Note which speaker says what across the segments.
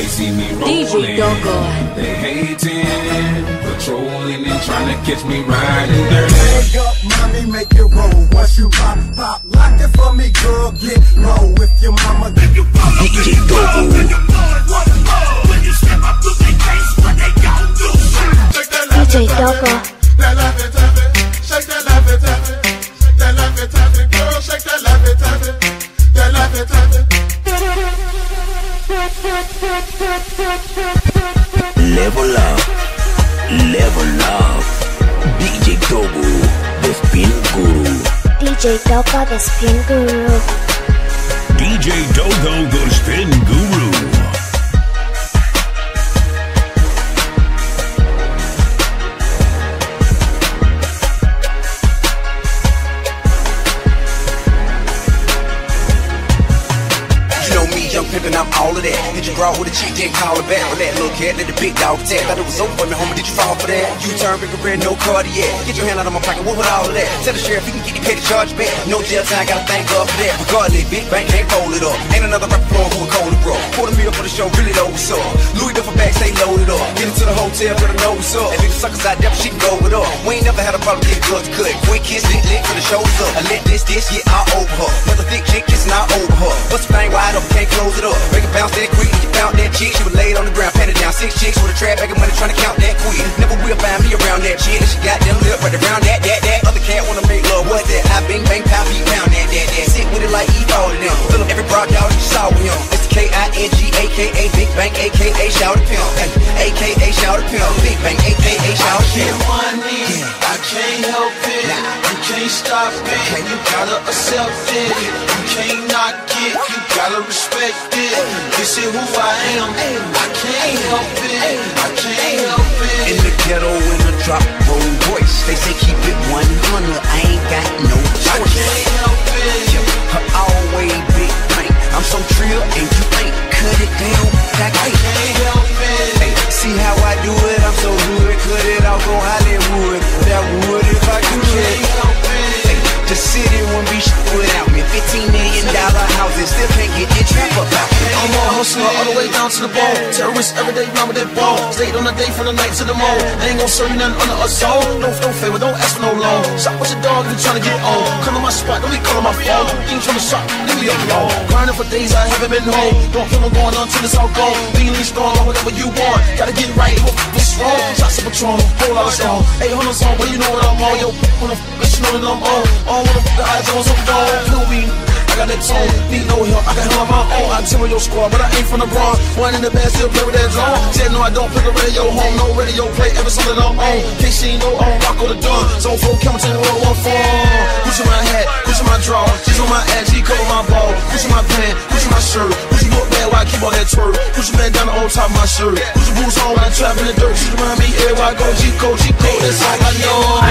Speaker 1: they see me rolling.
Speaker 2: DJ Dogo.
Speaker 1: They hating, patrolling and trying to catch me riding dirty.
Speaker 3: Wake up, mommy, make it roll. Once you pop, lock it for me, girl, get low. If your mama give you
Speaker 4: DJ Dogo.
Speaker 5: When you step up to their face, what they gon' do?
Speaker 6: DJ Dogo.
Speaker 5: That love it, tap it. Shake that love it, tap it. Shake that love it, tap it. Girl, shake that love it, tap it. That love it, tap it.
Speaker 4: Level up, level up. DJ Dogo, the spin guru.
Speaker 6: DJ Dogo, the spin guru.
Speaker 7: DJ Dogo, the spin guru.
Speaker 4: Pimpin', I'm all of that. Hit your girl with a cheek, then call her back. With that little cat, let the big dog attack. Thought it was over for me, homie, did you fall for that? You turn big red, no cardiac. Get your hand out of my pocket, what with all of that? Tell the sheriff he can get you paid to charge back. No jail time, gotta thank God for that. Regardless, big bank can't fold it up. Ain't another rapper flowing who a cold bro. Quarter meal for the show, really know what's up. Louis Duffel bag, stay loaded up. Get into the hotel, better know what's up. And if the suckers out there, she can go with up. We ain't never had a problem getting drugs cut. Quick kiss, lit for the shoulders up. I let this, get all over her. Another thick chick kissing all over her. Bust the thing wide up, can't close it up. Make it bounce that quick, you found that chick. She was laid on the ground, patted down. 6 chicks with a trap bag of money trying to count that quick. Never will find me around that chick. She got them lip right around that. Other cat wanna make love, what that? I bang, pound, beat pound that. Sit with it like he all of them. Fill up every broad dog you saw with him. It's the King, aka Big Bang, aka Shout the Pimp. AKA Shout the Pimp. Big Bang, aka Shout the Pimp.
Speaker 5: Money, I can't help it. You can't stop it. You gotta accept it. You can't knock it. You gotta respect it. This is who I am. I can't help it. I can't help it.
Speaker 4: In the ghetto, in the drop, roll voice. They say keep it 100. I ain't got no choice.
Speaker 5: I can't help it.
Speaker 4: Her always big paint. I'm so trill and you ain't cut it down. Like,
Speaker 5: I can't help it.
Speaker 4: Hey, see how I do it? I'm so good. Cut it off, go Hollywood. That would if I could. Hey, the city won't be shit without me. $15 million houses still can't get your trap up out me.
Speaker 5: I'm a hustler all the way down to the bone. Terrorists every day, round with that ball. Stayed on the day from the night to the morning. I ain't gon' serve you nothing under a zone. No favor, don't ask for no loan. Shop with your dog if you tryna get on. Come to my spot, don't be calling my phone. Things from the shop, leave me alone. Grinding for days, I haven't been home. Don't feel no going on till it's all gone. Being strong on whatever you want. Gotta get right, what's wrong? Shots of Patron, whole lot of strong. 800 song, but you know what I'm on. Yo, wanna bitch, you know that I'm on. All wanna the eyes on some dog. Feel me. I got that tone, need no help, I got him on my own. I tell your squad, but I ain't from the Bronx. One in the band, still play with that drum. Said no, I don't pick a radio home, no radio play, every song that I'm on. Case she ain't know, I don't rock on the drum. So for Campbellton, roll one form. Gucci my hat, Gucci my draw. She's on my ass, she cover my ball. Gucci my pants, Gucci my shirt. Gucci look bad while I keep on that twerk. Gucci bandana on top of my shirt. Gucci boots on when I trap in the dirt. She remind me everywhere I go, G-Code, that's all I know.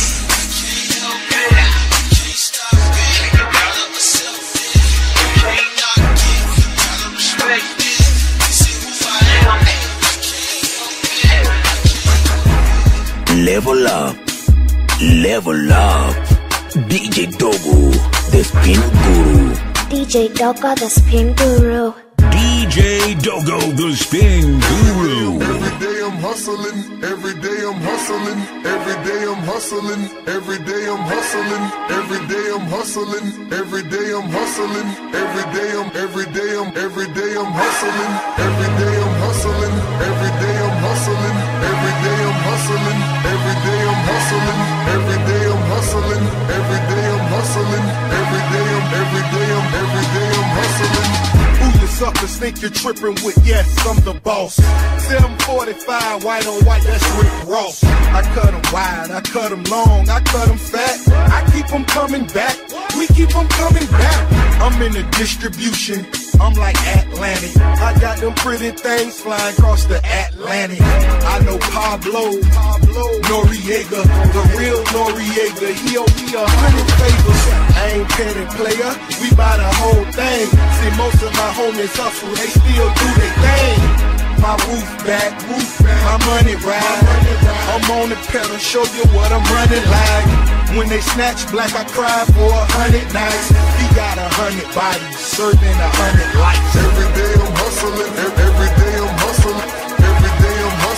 Speaker 4: Level up, level up. DJ Dogo, the spin guru.
Speaker 6: DJ Dogo, the spin guru.
Speaker 7: DJ Dogo, the spin guru.
Speaker 8: Every day I'm hustling, every day I'm hustling, every day I'm hustling, every day I'm hustling, every day I'm hustling, every day I'm hustling, every day I'm hustling, every day I'm hustling, every day I'm hustling, every day I'm hustling, every day I'm hustling, every day I'm hustling, every day I'm hustling, every day I'm hustling, every day I'm hustling.
Speaker 5: Who you suckers think you're tripping with? Yes, I'm the boss. 745, white on white, that's Rick Ross. I cut them wide, I cut them long, I cut them fat. I keep them coming back, we keep them coming back. I'm in the distribution, I'm like Atlantic. I got them pretty things flying across the Atlantic. I know Pablo Noriega, the real Noriega. He owe me 100 favors. I ain't petty player, we buy the whole thing. See, most of my homies hustle, they still do their thing. My roof back, my money ride. I'm on the pedal, show you what I'm running like. When they snatch black, I cry for 100 nights. He got 100 bodies, serving 100 lives.
Speaker 8: Every day I'm hustling, every day I'm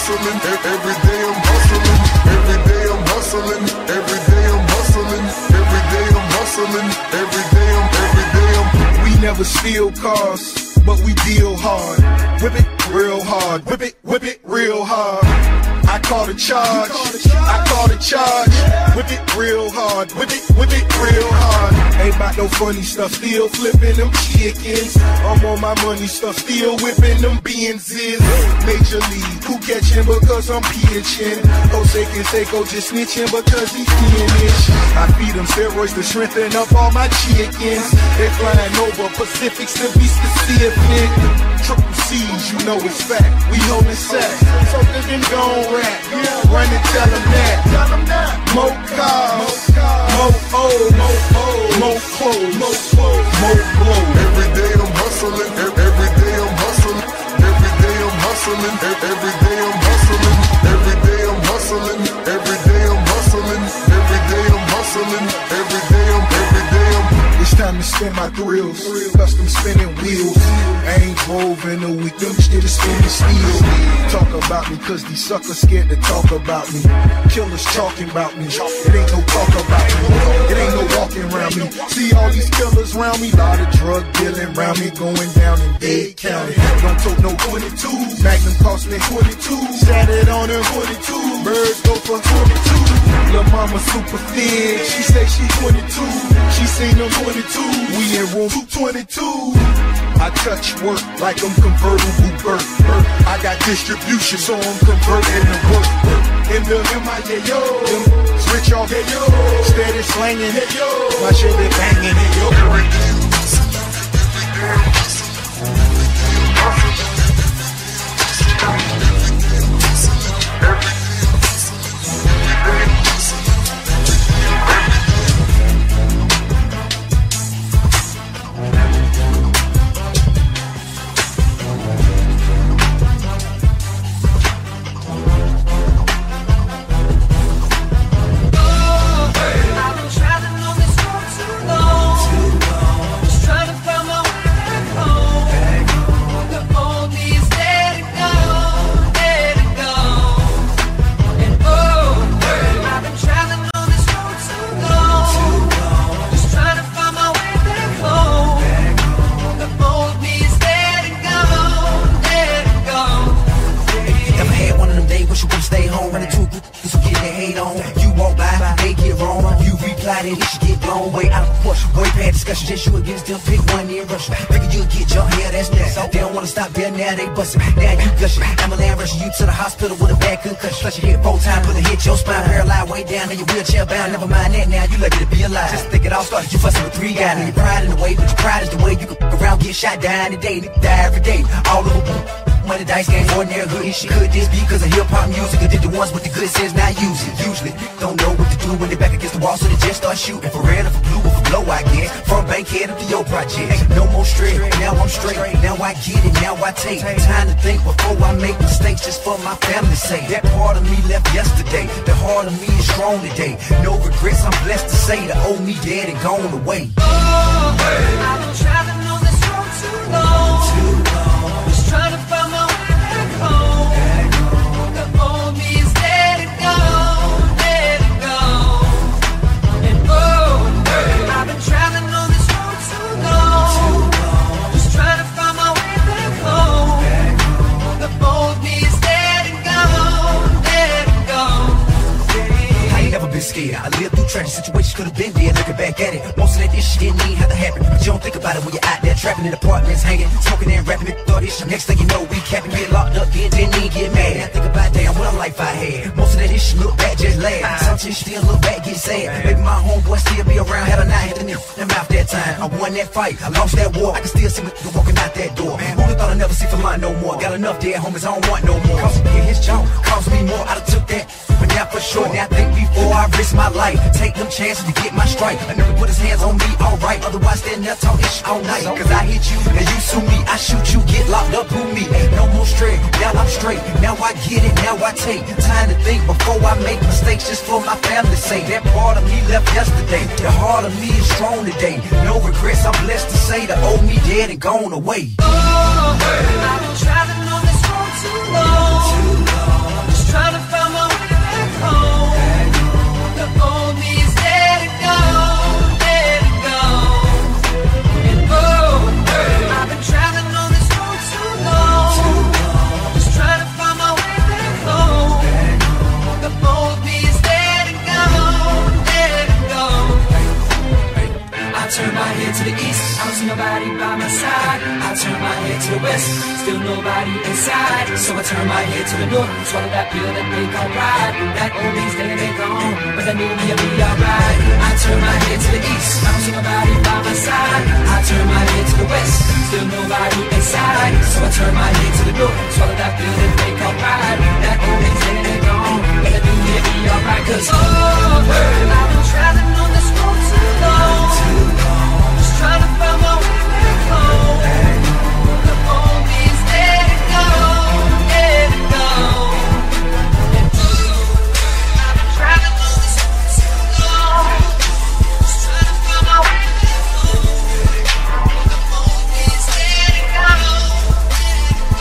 Speaker 8: hustling. Every day I'm hustling. Every day I'm hustling. Every day I'm hustling. Every day I'm hustling. Every day I'm.
Speaker 3: We never steal cars, but we deal hard. Whip it real hard. Whip it real hard. I call the charge. I call the charge. Whip it real hard. Whip it real hard. Ain't about no funny stuff. Still flipping them chickens. I'm on my money stuff. Still whipping them Benzes. Major League. Who catching because I'm pitching? Jose Canseco just snitching because he's finished. I feed them steroids to strengthen up all my chickens. They flying over Pacifics to be specific. Triple C's, you know it's fact. We holding sack. So they can go on rap. Run and tell them that. More cars, more O's, more clothes, more blow.
Speaker 8: Every day I'm hustling. Every day I'm hustling. Every day I'm hustling. Every day I'm hustling. Every day I'm hustling. Every day I'm hustling. Every day I'm hustling. Every day I'm.
Speaker 3: It's time to spin my thrills. Custom spinning wheels. I ain't drove in a week. Them shit is spinning steel. Talk about me cause these suckers scared to talk about me. Killers talking about me. It ain't no talk about me. It ain't no walking around me. See all these killers around me. Lot of drug dealing around me. Going down in Dade County. Don't tote no 22. Magnum cost me 22. Sat it on her 22. Birds go for 22. Lil' mama super thin. She say she 22. She seen them 22. We in room 222. I touch work like I'm convertible Burt. I got distribution, so I'm converting to work. In the M.I.A.O. Switch off, hey yo. Steady slanging, hey yo. My shit be banging, hey yo.
Speaker 4: Now you gushing, ambulance rushing you to the hospital with a bad concussion. Flush your head 4 times, put a hit your spine, paralyzed way down in your wheelchair bound. Never mind that now, you lucky to be alive. Just think it all started, you fussing with 3 guys. And your pride in the way, but your pride is the way you can fuck around, get shot, die in the day, die every day. All over money, dice game, ordinary hoodie shit. Could this be cause of hip-hop music? Or did the ones with the good sense not use it? Usually, don't know what to do when they're back against the wall, so they just start shooting. For red or for blue or for blow, I guess. From Bankhead up to your project. No more straight, now I'm straight. Now I get it, now I take time to think before I make mistakes just for my family's sake. That part of me left yesterday. The heart of me is strong today. No regrets, I'm blessed to say. The old me dead and gone away.
Speaker 2: I've been traveling on this road too long. Just trying to find my way back home. The old me is dead and gone, dead and gone. And I've been traveling on this road too long. Just trying to find my way back home. The old me is dead and gone, dead and gone.
Speaker 4: I ain't never been scared. I lived through tragic situations, could've been there. Looking back at it, most of that this shit didn't even have to happen. But you don't think about it when you're out there trapping in apartments, hanging, smoking and rapping. Thought this shit, next thing you know, we capping, get locked up, then didn't even get mad. I think about damn what a life I had. Most of that shit look back, just laugh. Some shit still look back, get sad. Maybe my homeboy still be around, had a knife hit the mouth that time. I won that fight, I lost that war. I can still see me walking out that door. Who'da thought I'd never see for mine no more? Got enough dead homies, I don't want no more. Cost me his job, cost me more. I done took that, but now for sure. Now think before I risk my life. Take them chances to get my strike. I never put his hands on me, alright. Otherwise, stand there talking shit all night. Cause I hit you, and you sue me. I shoot you, get locked up, who me? No more straight, now I'm straight. Now I get it, now I take time to think before I make mistakes just for my family's sake. That part of me left yesterday. The heart of me is strong today. No regrets, I'm blessed to say the old me dead and gone away.
Speaker 2: I've been traveling on this road too long. nobody by my side. I turn my head to the west, still nobody inside. So I turn my head to the north, swallow that pill that they call pride. That old me's dead and gone, but that new me'll be alright. I turn my head to the east, I don't see nobody by my side. I turn my head to the west, still nobody inside. So I turn my head to the north, swallow that pill that they call pride. That old me's dead and gone, but that new me'll be alright. Cause I've been traveling on this road too long. Just trying to find my way back home. The old me is dead and gone, dead and gone. I've been traveling on this road too long. Just trying to find my way back home. The old me is dead and gone, dead and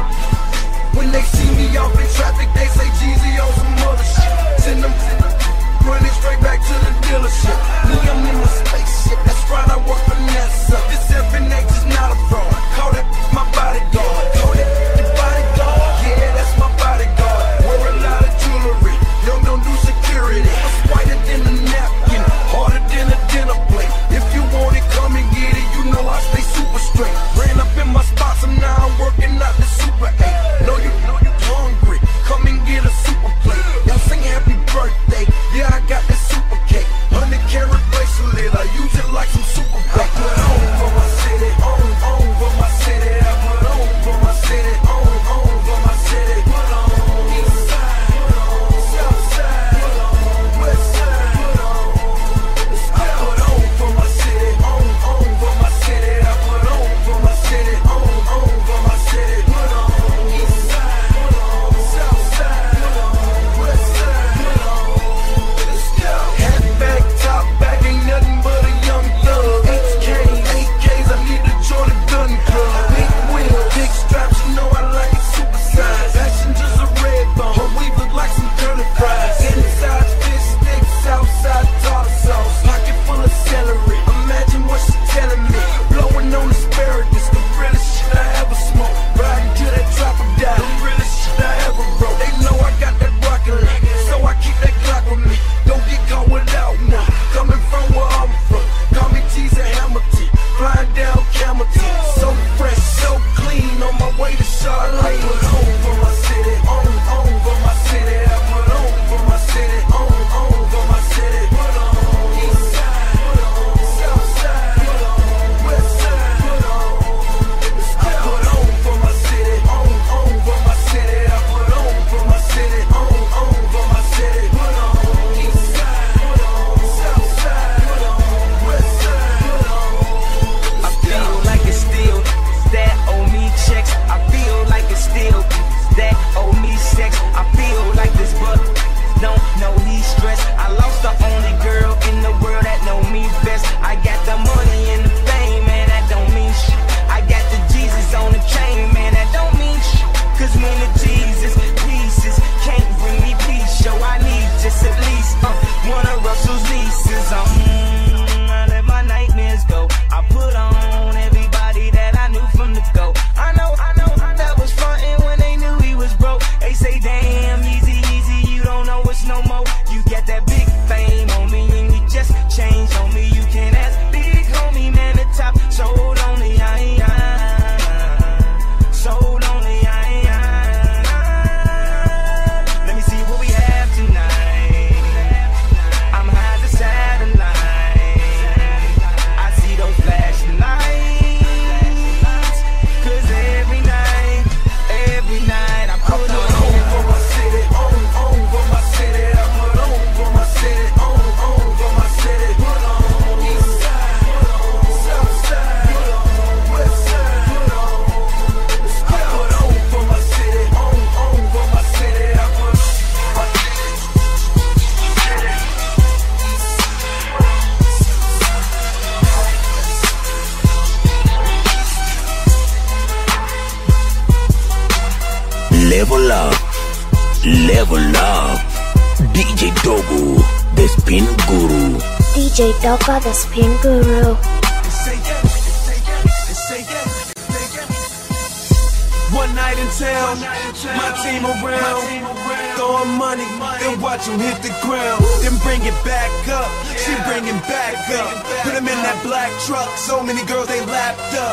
Speaker 2: gone.
Speaker 5: When they see me off in traffic, they say Jeezy on some other shit. Send them running straight back to the dealership. Me, I'm in my spaceship, that's right, I work for NASA. This FNH is not a fraud. Call that my bodyguard. Call that the bodyguard. Yeah, that's my bodyguard. Wear a lot of jewelry, don't do security. It's whiter than a napkin, harder than a dinner plate. If you want it, come and get it. You know I stay super straight. Ran up in my spots, and now I'm working out the Super 8. Know you hungry, come and get a super plate. Y'all sing happy birthday, yeah, I got that super cake. 100-carat bracelet, I use it like some super bait. I put on for my city, on for my city. I put on for my city, on for my city. Put on east side, put on south side, put on west side, put on. I put on for my city, on for my city. I put on for my city, on for my city. Put on east side, put on south side, put on west side, put on. Let's go. Hat back, top back, ain't nothing but a young thug. AKs, I need to join the gun club. Big wheel, big straps, you know I like it super size. Passengers a red bone, her weave look like some curly fries. Inside fish sticks, outside tartar sauce. Pocket full of celery, imagine what she's telling me. Blowing on asparagus, the realest shit I ever smoked. Riding to that drop of die, the realest shit I ever wrote. They know I got that broccoli, so I keep that Glock with me. Don't get caught without one. Coming from where I'm from, call me Teaser Hamilton. Flying down Camelton, so fresh, so clean, on my way to Charlotte. I put on for my city, on for my city. I put on for my city, on for my city. Put on east side, put on south side, put on west side, put on. I put on for my city, on for my city. I put on for my city, on for my city. Put on east side, put on south side, put on west side, put on.
Speaker 9: I feel like it's still that owe me checks. I feel like it's still that owe me sex. I feel like this but don't know he's stressed. I lost the only girl in the world that know me best. I got the money and the fame, man, that don't mean shit. I got the Jesus on the chain, man, that don't mean shit. Cause when the Jesus pieces can't bring me peace, so I need just at least one of Russell's leases. I let my nightmares go. I put on everybody that I knew from the go. I know that was frontin' when they knew he was broke. They say, damn, easy, you don't know it's no more. You got that big fame on me and you just changed on me. You can't ask big homie, man, the top so lonely, so lonely, Let me see what we have tonight. I'm high to satellite. I see those flashing lights. Cause every night I put on
Speaker 5: For my city, on for my city. I put on for my city, on for my city. Put on east side, put on south side, put on west side, put on. I put on for my city, on for my city. I put on my
Speaker 7: Level up, level up. DJ Dogo, the Spin Guru.
Speaker 6: DJ Dogo, the Spin Guru.
Speaker 10: One night in town, my team around, throwing money, then watch him hit the ground, then bring it back up. She bring it back up. Put him in that black truck. So many girls they lapped up.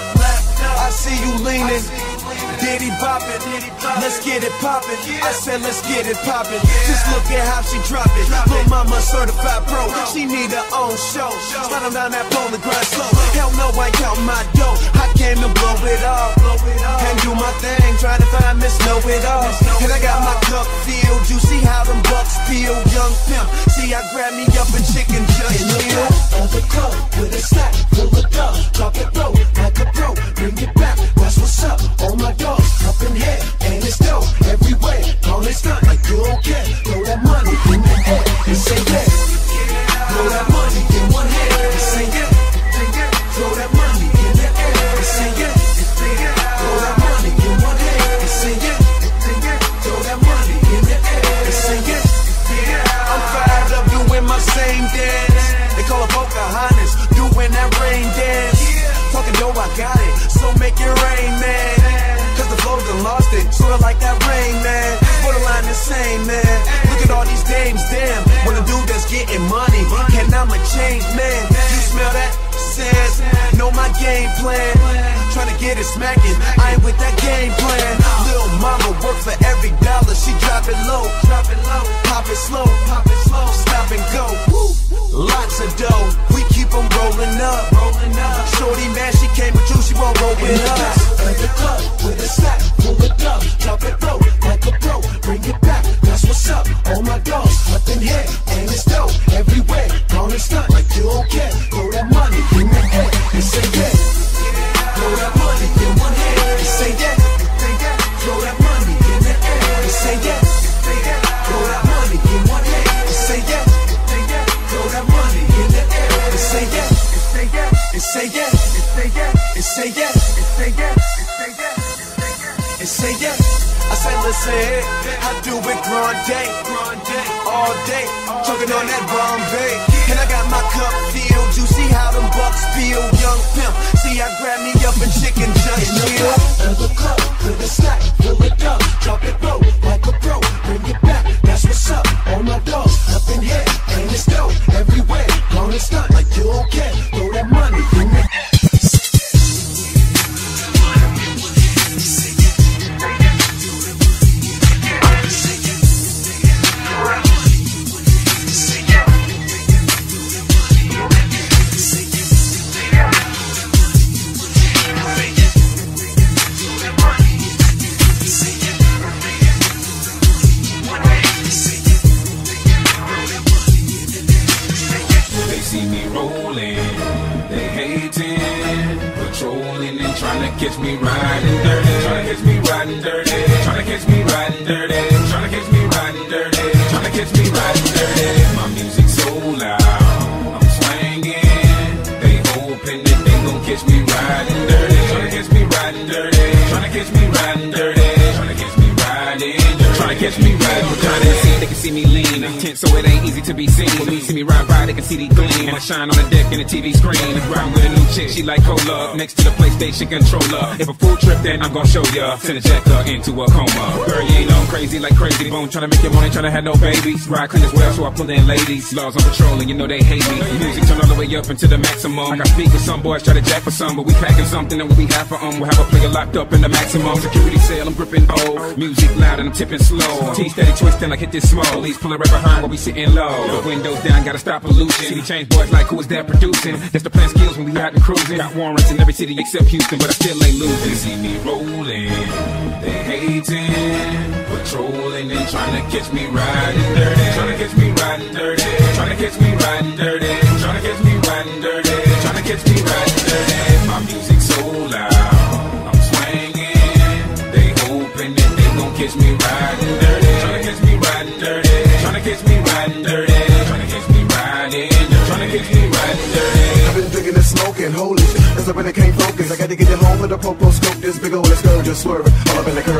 Speaker 10: I see you leaning, Diddy bopping. Let's get it poppin'. I said let's get it poppin'. Just look at how she drop it. Lil' mama certified pro. She need her own show. Slide on down that pole and grind slow. Hell no, I count my dough. I came to blow it up and do my thing, trying to find Miss Know It All. And I got my cup filled. You see how them bucks peel, young pimp. See, I grab me up and chicken just chill.
Speaker 5: Of the club with a stack full of dubs. Drop it low like a pro. Bring it back. That's what's up. All my dogs up in here and it's dope everywhere. Call it stunt like you don't care. Throw that money in the air and say yeah. Throw that money in one hand and say yeah. Throw that money in the air and say yeah. Throw that money in one hand and say yeah. Throw that money in the air and say yeah.
Speaker 10: I'm fired up doing my same dance. They call it Pocahontas, doing that rain dance. Talking dope, I got it, so make it rain, man. Cause the flow done lost it, sorta like that rain, man. Borderline insane, man. Look at all these dames, damn. When a dude that's getting money, and I'm a changed man. You smell that? Says, know my game plan. Tryna get it smacking, I ain't with that game plan. Lil' mama work for every dollar, she drop it low. Pop it slow, stop and go. Lots of dough, we keep them rolling up. Shorty man, she came with you, she won't roll with us.
Speaker 5: At the club with a stack full of dubs. Drop it low like a pro. Bring it back, that's what's up. All my dogs up in here and it's dope everywhere. Call it stunt like you don't care. Throw that money in the air and say yeah. Throw that money in one hand and say yeah. Throw that money in the air and say yeah. Throw that money in one hand and say yeah. Throw that money in the air and say yeah. And say yeah. And say yeah.
Speaker 10: And say yeah. I say listen here, I do it grande, all day, talking on that Bombay. And I got my cup filled, you see how them bucks feel, young pimp. See, I grab me up and chicken just chill.
Speaker 5: At the club with a stack full of dubs. Drop it low like a pro. Bring it back, that's what's up. All my dogs up in here and it's dope everywhere. Call it stunt like you don't care. Throw that money in the air.
Speaker 1: Catch me riding dirty, tryna catch me riding dirty, tryna catch me riding dirty, tryna catch me riding dirty, tryna catch me riding dirty. My music's so loud, I'm swinging. They hoping that they gon' catch me riding dirty, tryna catch me riding dirty, tryna catch me riding dirty, tryna catch me riding dirty, tryna catch me riding dirty.
Speaker 11: They can see me lean, tense, so it ain't easy to be seen. When me see me ride by, they can see the gleam. And I shine on the deck in the TV screen. Ride with a new chick, she like cola. Next to the PlayStation controller. If a full trip, then I'm gon' show ya. Send a jacker into a coma. Girl, you ain't on crazy like Crazy Bone. Tryna make your money, tryna have no babies. Ride clean as well, so I pull in ladies. Laws on patrol, and you know they hate me. Music turn all the way up into the maximum. I got speakers, some boys try to jack for some, but we packing something and we half for We'll have a player locked up in the maximum security cell. I'm gripping old. Music loud and I'm tipping slow. T steady twisting like hit this small. Police pulling right behind while we sitting low. The windows down, gotta stop pollution. City change boys like who is that producing? That's the plan skills when we out and cruising. Got warrants in every city except Houston, but I still ain't losing.
Speaker 1: They see me rolling, they hating, patrolling and trying to catch me riding dirty, trying to catch me riding dirty, trying to catch me riding dirty, trying to catch me riding dirty, trying to catch me riding dirty. My music's so loud, I'm swinging. They hoping that they gon' catch me riding dirty, trying to catch me riding dirty, trying to catch me riding dirty, trying to catch me riding dirty, trying to catch me riding dirty.
Speaker 12: I've been drinking and smoking, holy shit, that's when I can't focus. I gotta get it home with a popo scope this big ol' let's go, just swerve all up in the curb and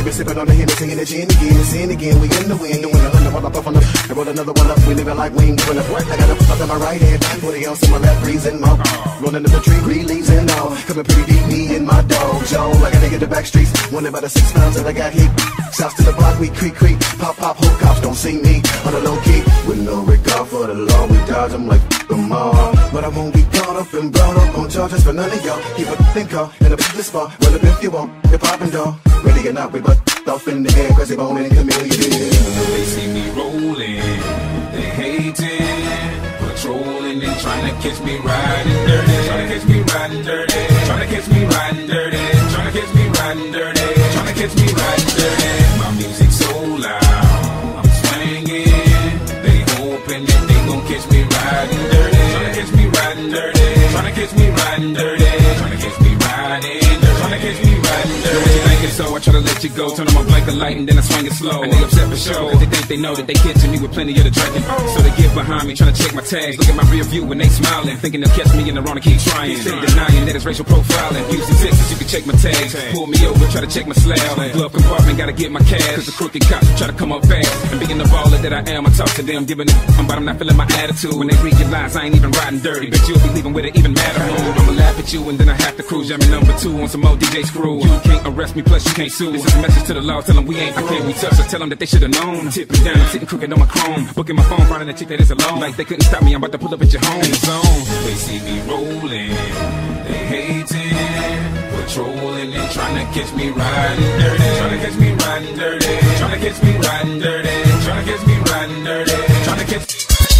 Speaker 12: been sipping on the Hennessy and the gin again, sin again. We in the wind, doing a hundred while I puff on them. I roll another one up, we living like we ain't doing it. I got a puff in my right hand, 40 ounce in my left, freezing mouth. Rolling up the tree, green leaves and all. Coming pretty deep, me and my dog, Joe. Like I get the back streets, wondering about the 6 pounds that I got hit. Shouts to the block, we creak, pop, whole cops don't see me on the low key. With no regard for the law, we dodge them like them all. But I won't be caught up and brought up on charges for none of y'all. Keep a think call in a business bar. Well, if you want, you're popping dog. Ready or not, we butt off in the air, crazy bone and chameleon.
Speaker 1: They see me rolling, they hating, patrolling and trying to catch me riding dirty. Trying to catch me riding dirty. Trying to catch me riding dirty. Trying to catch me riding dirty. Trying to catch me riding dirty. My music so loud, I'm swinging. They hoping that they gon' catch me riding dirty. Trying to catch me riding dirty. Trying to catch me riding dirty. Trying to catch me riding dirty. Trying to catch me riding dirty. What you thinking? So I try to let you go. Turn on my blanket light and then I swing it slow. And they upset for sure, cause they think they know that they catching me with plenty of the drinking. So they get behind me, trying to check my tags. Look at my rear view when they smiling, thinking they'll catch me in the wrong and keep trying. Steady denying that it's racial profiling. Houston, Texas, you can check my tags. Pull me over, try to check my slab. Glove compartment, gotta get my cash. Cause the crooked cops try to come up fast. And being the baller that I am, I talk to them, giving it, but I'm not feeling my attitude. When they read your lines, I ain't even riding dirty. Bet you'll be leaving with it even madder mood. I'ma laugh at you and then I have to cruise. Jamming number 2 on some old DJ Screw. You can't arrest me, plus you can't sue. This is a message to the law, tell them we ain't through. We touch, so tell them that they should've known. Tipping down, I'm sitting crooked on my chrome. Booking my phone, finding a chick that is alone. Like they couldn't stop me, I'm about to pull up at your home. In the zone. They see me rolling, they hating, patrolling and trying to catch me riding dirty. Trying to catch me riding dirty. Trying to catch me riding dirty. Trying to catch me riding dirty. Trying to catch me riding dirty.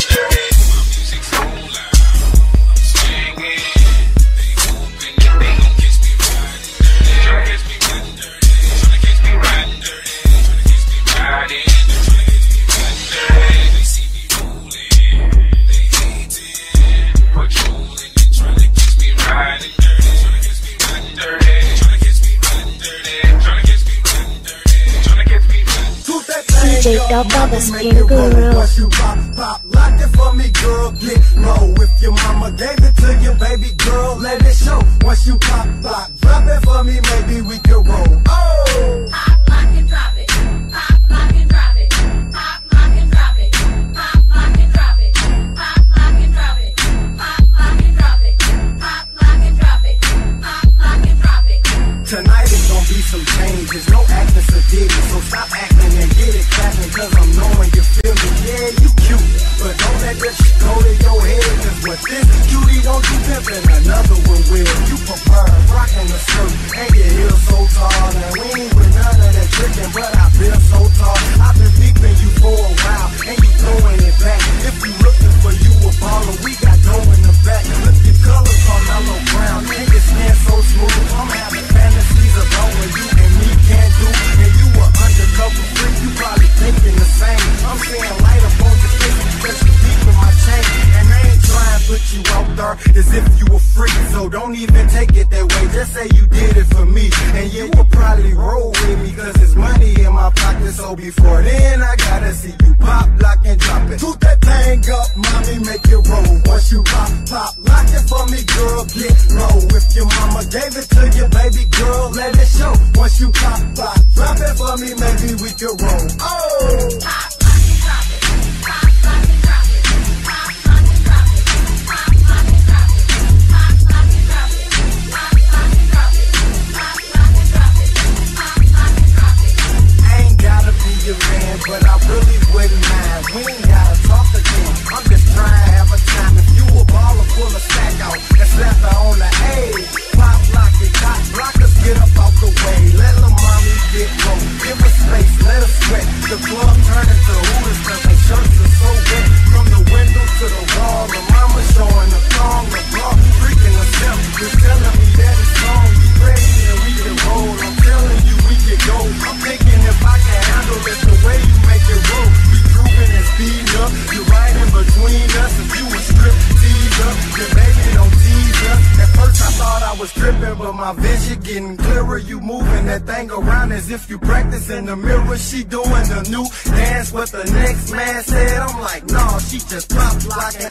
Speaker 1: My music so loud, I'm swinging. They hoping that they gon' catch me riding dirty. Trying to catch me riding dirty. Trying to catch me riding dirty. Trying to catch me riding. Trying to catch me riding dirty. They see me rolling, they hating, patrolling and trying to catch me riding dirty. Trying to catch me riding dirty. Trying to catch me riding dirty. Trying to catch me riding dirty. Trying to catch me riding.
Speaker 6: DJ Dogga, the Spin Guru.
Speaker 13: Once you pop, lock it for me, girl, get low. If your mama gave it to you, baby girl, let it show. Once you pop, drop it for me, maybe we can roll. Oh!
Speaker 2: Pop, lock and drop it. Pop, lock and drop it. Pop, lock and drop it. Pop, lock and drop it. Pop, lock and drop it. Pop, lock and drop it. Pop, lock and drop it. Pop, lock and drop it.
Speaker 13: Tonight is gonna be some changes, no acting sedity, so stop acting and get it clapping, cause I'm knowing you feel me. Yeah, you cute, but don't let this shit go to your head, cause what this cutie don't do pimpin', another one will. You prefer rockin' the skirt and your heels so tall, and we ain't with none of that trickin', but I feel so tall. I've been peeping you for a while, and you throwing it back. If you looking for you a baller, we got dough in the back. Look, your colors are mellow brown, and your skin so smooth. I'm having fantasies about what you and me can't do, and you a undercover freak, you probably thinking the same. I'm seeing light up on your face, because you deep in my chain, and I ain't trying to put you out there as if you a freak, so don't even take it that way, just say you did it for me, and you will probably roll with me, cause there's money in my pocket, so before then I gotta see you pop, lock and drop it. Toot that thing up, mommy, make it roll. Once you pop, lock it for me, girl, get low. If your mama gave it to you, baby girl, let it show. Once you pop, drop it for me, maybe we can roll. Oh!
Speaker 2: Pop, lock and drop it. Pop, lock and drop it. Pop, lock and drop it. Pop, lock and drop it. Pop, lock and drop it. Pop, lock and drop it. Pop, lock and drop it. Pop, lock and drop it.
Speaker 13: I ain't gotta be your man, but I really wouldn't mind. We ain't gotta talk again. I'm just trying to have a time. If you a baller, pull a stack out and slap her on the A. Pop, lock it, top blockers, get up out the way. Let lil' mommy get low. Give her space, let her sweat. The club turn into hooters, cause her shirts are so wet. From the window to the wall, the mama showing the thong, the bra freaking herself. Just telling me that it's on. You ready and we can roll. I'm telling you we can go. I'm thinking if I can handle it the way you make it roll. We grooving and speeding up. You right in between us. If you a strip teaser, then baby don't tease us. At first I thought I was tripping, but my vision getting clearer. You moving that thing around as if you practice in the mirror. She doing the new dance what the next man said. I'm like, nah, she just pop locking.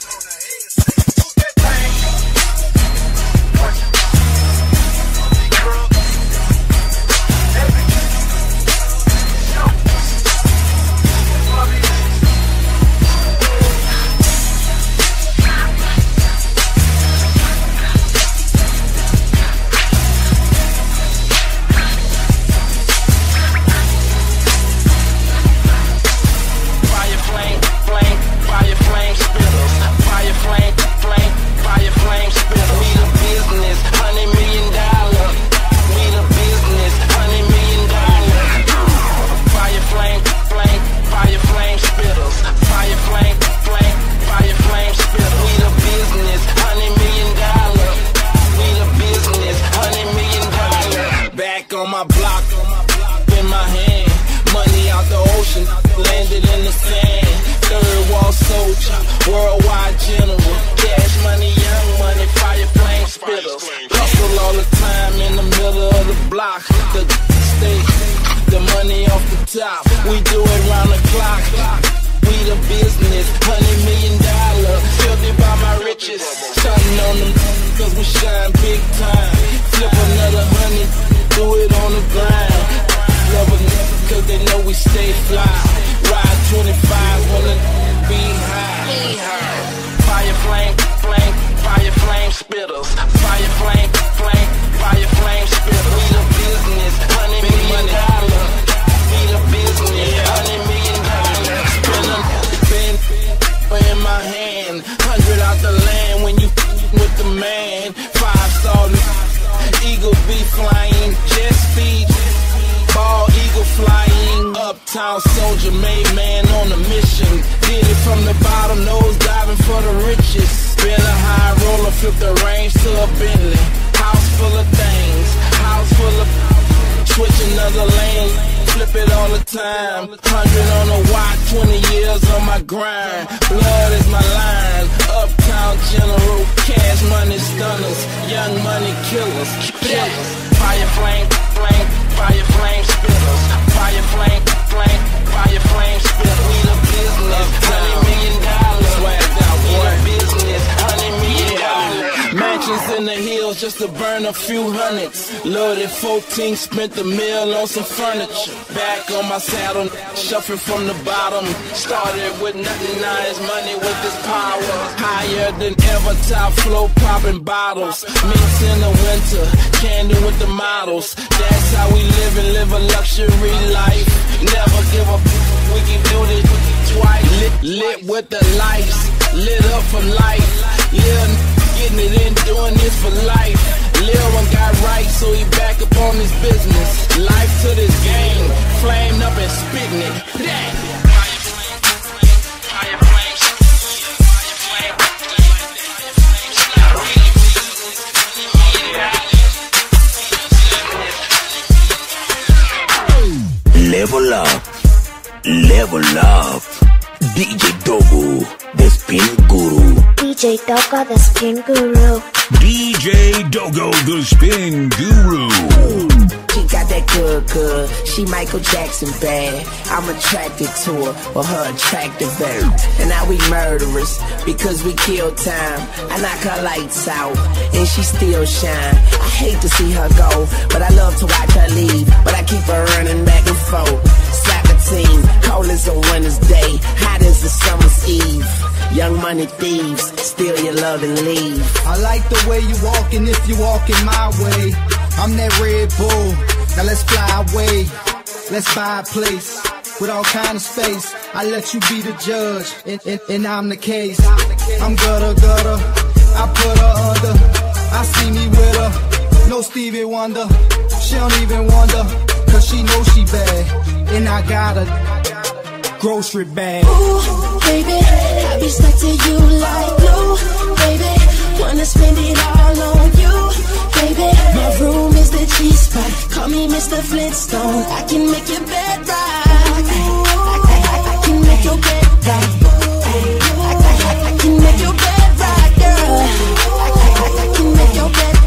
Speaker 14: ocean, landed in the sand. Third wall soldier, worldwide general. Cash money, young money, fire flame spitters. Hustle all the time in the middle of the block. The state, the money off the top. We do it round the clock. We the business, $100 million. Filthy by my riches. Something on them, cause we shine big time. Flip another 100, do it on the grind. Love a nigga, cause they know we stay fly. Ride 25 when the be high. Fire flame, flame, fire flame spitters. Fire flame, flame, fire flame spitters. We the business, $100 million. We the business, $100 million. Spin in my hand, 100 out the land when you with the man. 5-star eagle be flying, jet speed, ball eagle flying. Uptown soldier, made man on a mission. Did it from the bottom, nose diving for the riches. Been a high roller, flip the range to a Bentley. House full of things, house full of. Switch another lane, flip it all the time. 100 on a watch, 20 years on my grind. Blood is my line, uptown general. Cash money stunners, young money killers. Fire flame, flame, fire flame spitters. Fire flame, flame, fire flame spitters. We the business, $100 million. Swagged out, we the business, $100 million. Mansions in the hills just to burn a few hundreds. Loaded 14, spent the mill on some furniture. Back on my saddle, shuffling from the bottom. Started with nothing, now it's money with this power. Higher than ever, top flow, popping bottles. Mix in the winter, candy with the models. That's how we live a luxury life. Never give up, we can do this twice. Lit with the lights, lit up for life. Getting it in, doing this for life. Lil one got right, so he back up on his business. Life to this game, flamed up and spitting it.
Speaker 7: Level up, level up. DJ Dogo, the Spin Guru.
Speaker 6: DJ Dogo, the Spin Guru.
Speaker 7: DJ Dogo, the Spin Guru.
Speaker 15: She got that good. She Michael Jackson bad. I'm attracted to her for her attractive air. And now we murderers because we kill time. I knock her lights out and she still shine. I hate to see her go, but I love to watch her leave. But I keep her running back and forth. Soccer team, cold as a winter's day, hot as a summer's eve. Young money thieves, steal your love and leave.
Speaker 16: I like the way you walking if you walking my way. I'm that Red Bull, now let's fly away. Let's buy a place with all kind of space. I let you be the judge, and I'm the case. I'm gutter, I put her under. I see me with her, no Stevie Wonder. She don't even wonder, cause she knows she bad. And I got a grocery bag.
Speaker 17: Ooh, baby, I be stuck to you like glue. Baby, wanna spend it all on you. Baby, my room is the G-spot. Call me Mr. Flintstone. I can make your bed right. I can make your bed right. I can make your bed right, girl. I can make your bed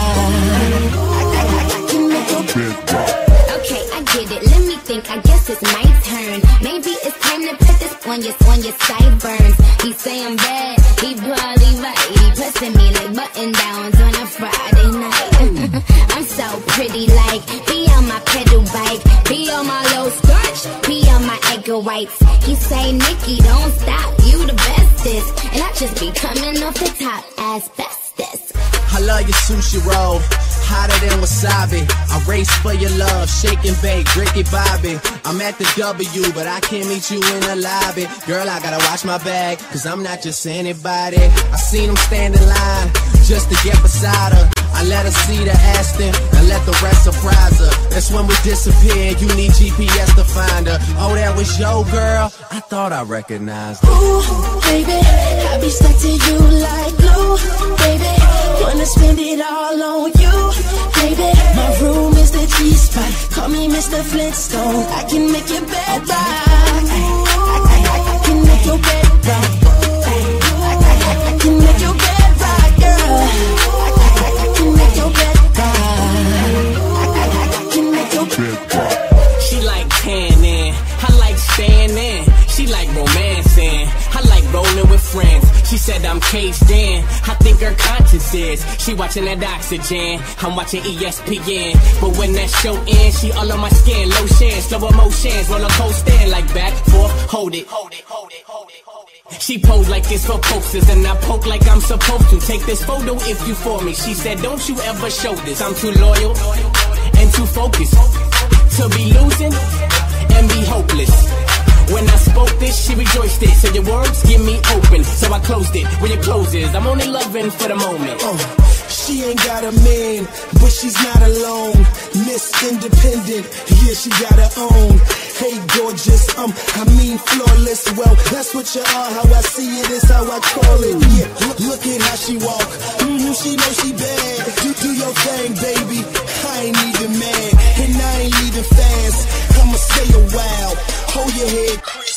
Speaker 17: right. I can make your bed right.
Speaker 18: Okay, I get it. Let me think. I guess it's my turn. Maybe it's time to put this on your sideburns. He say I'm bad. He probably right. He pressing me like button downs on a Friday night. I'm so pretty, like be on my pedal bike, be on my low starch, be on my egg whites. He say, Nikki, don't stop, you the bestest, and I just be coming off the top asbestos.
Speaker 15: I love your sushi roll, hotter than wasabi. I race for your love, shake and bake, Ricky Bobby. I'm at the W, but I can't meet you in the lobby. Girl, I gotta watch my bag, cause I'm not just anybody. I seen him stand in line, just to get beside her. I let her see the Aston, and let the rest surprise her. That's when we disappeared, you need GPS to find her. Oh, that was your girl? I thought I recognized her.
Speaker 17: Ooh, baby, I be stuck to you like glue. Baby, wanna spend it all on you. Baby, my room is the G-spot. Call me Mr. Flintstone. I can make your bed right.
Speaker 14: in. I like staying in. She like romancing. I like rolling with friends. She said I'm caged in. I think her conscience is. She watching that Oxygen. I'm watching ESPN. But when that show ends, she all on my skin. Lotion, slow emotions, roller coaster, like back, forth, hold it. She posed like it's for posters, and I poke like I'm supposed to. Take this photo if you for me. She said, don't you ever show this. I'm too loyal and too focused to be losing and be hopeless. When I spoke this, she rejoiced it. Said your words give me open, so I closed it. When your closes, I'm only loving for the moment.
Speaker 10: She ain't got a man, but she's not alone. Miss Independent, yeah, she got her own. Hey, gorgeous, I mean flawless. Well, that's what you are. How I see it is how I call it. Yeah, look at how she walk. She know she bad. Do your thing, baby. I ain't even mad, and I ain't leaving fast. I'ma stay a while. Hold your head, Chris.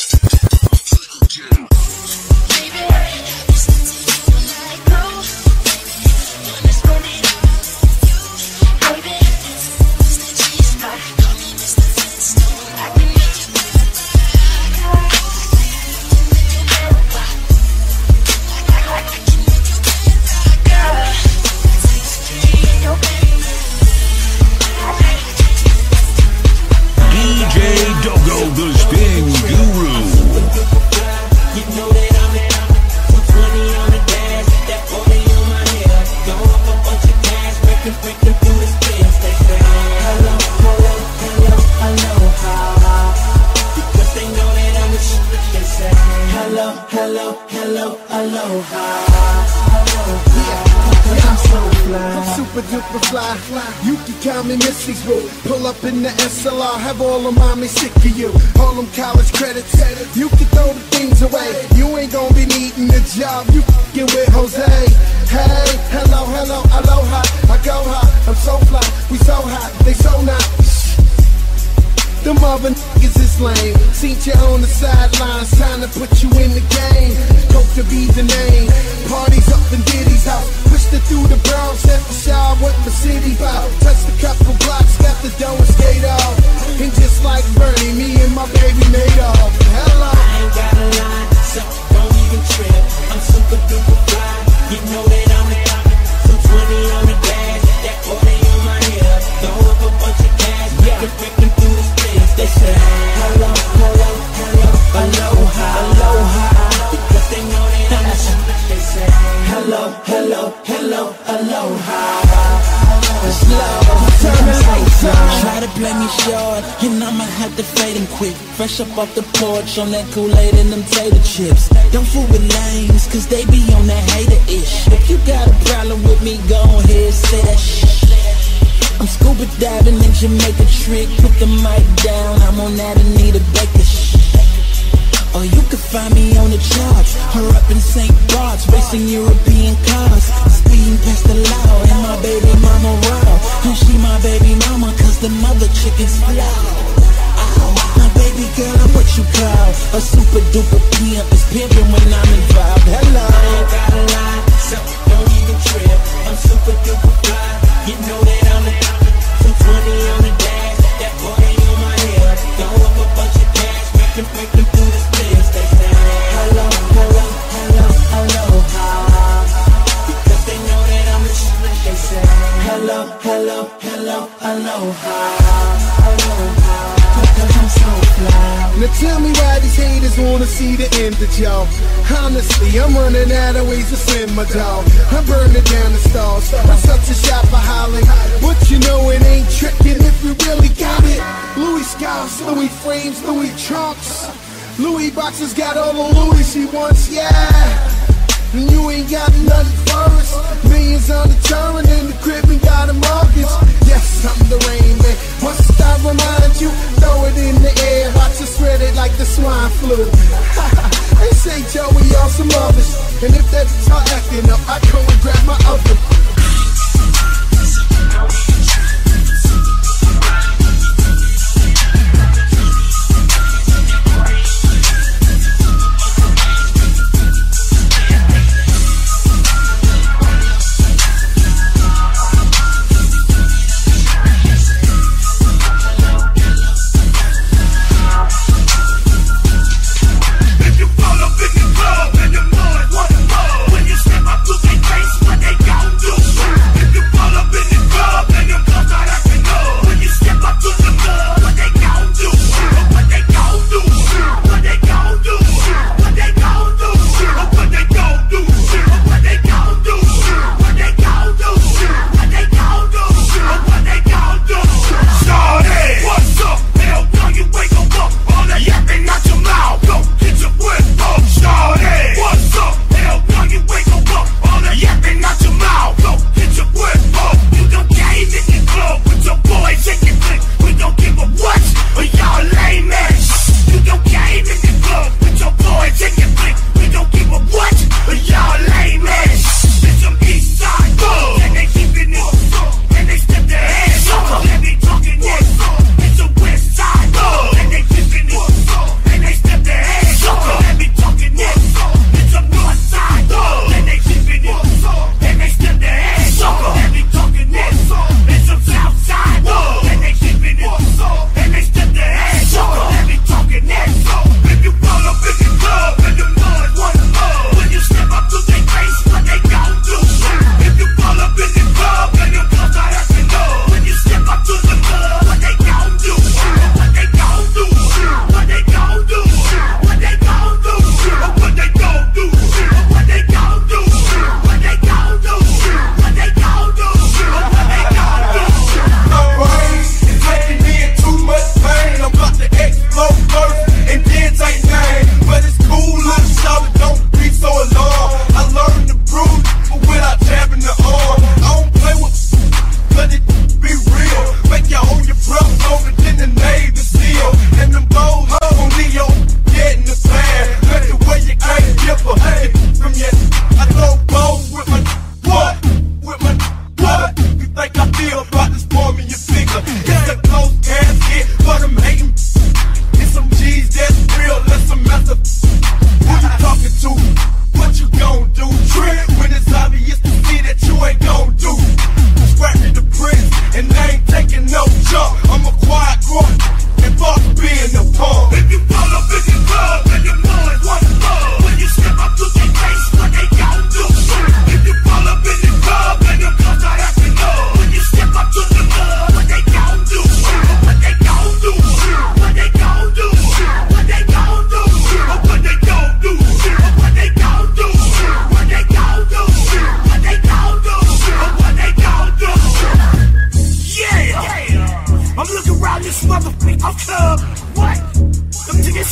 Speaker 10: Pull up in the SLR, have all of mommy sick of you. All them college credits, you can throw the things away. You ain't gonna be needing a job, you f***ing with Jose. Hey, hello, aloha, I go high, I'm so fly, we so hot, they so not. Them other niggas is lame. Seen you on the sidelines, time to put you in the game. Hope to be the name. Parties up in Diddy's house. Pushed it through the Bronx at the shop. What the city bout? Touched a couple blocks, got the dough and skate off. And just like Bernie, me and my baby made off. Hello.
Speaker 9: I ain't got a line, so don't even trip. I'm super duper fly. You know that I'm the top. Some 20 on the dash. That 40 on my hip. Throw up a bunch of cash. Breaking through the space. They say hello, aloha. Because they know that I'm the shit. They say hello, aloha.
Speaker 14: Try to play me short, and I'ma have to fade him quick. Fresh up off the porch on that Kool-Aid and them tater chips. Don't fool with lames, cause they be on that hater-ish. If you got a problem with me, go ahead, say that shit. I'm scuba diving in Jamaica trick. Put the mic down, I'm on that Anita Baker shit. Or you could find me on the charts, or up in St. Bart's, racing European cars, speeding past the law, and my baby mama raw. And she my baby mama, cause the mother chickens fly. My baby girl, I'm what you call a super duper pimp. It's pimping when I'm involved. Hello.
Speaker 9: I ain't got a lie, so don't even trip. I'm super duper fly. You know that I'm the top. Some 20 on the dash. That 40 on my hip. Throw up a bunch of cash. Breaking through the space. They say hello, aloha. Because they know that I'm the shit. They say hello, aloha.
Speaker 10: Now tell me why these haters wanna see the end of y'all. Honestly, I'm running out of ways to send my dog. I'm burning down the stalls. I'm such a shopaholic, but you know it ain't tricking if you really got it. Louis scarves, Louis frames, Louis trunks, Louis boxes got all the Louis she wants, yeah. And you ain't got nothing for us. Millions on the turn in the crib and got a mortgage. Yes, I'm the rain man. Must I remind you? Throw it in the air, watch us spread it like the swine flu. They say Joey on some others, and if that's how acting up, I go and grab my other.